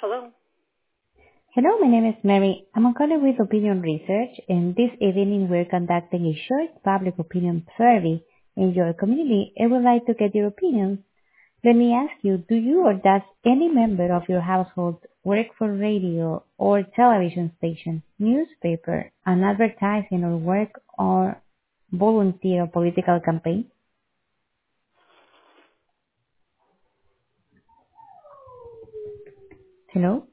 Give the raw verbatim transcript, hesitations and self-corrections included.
Hello. Hello, my name is Mary. I'm a colleague with Opinion Research, and this evening we're conducting a short public opinion survey in your community and would like to get your opinions. Let me ask you, do you or does any member of your household work for radio or television station, newspaper, an advertising or work or volunteer or political campaign? Hello?